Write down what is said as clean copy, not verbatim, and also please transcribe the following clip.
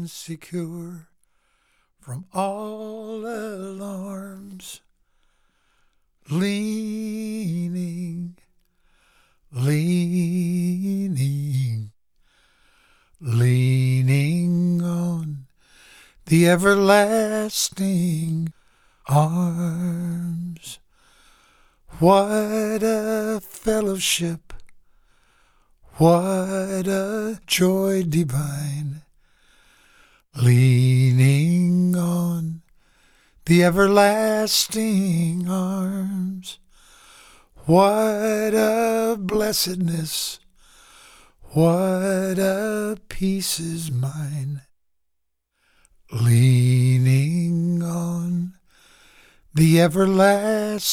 and secure from all alarms. Leaning, leaning, leaning on the everlasting arms. What a fellowship, what a joy divine, leaning on the everlasting arms. What a blessedness, what a peace is mine, leaning on the everlasting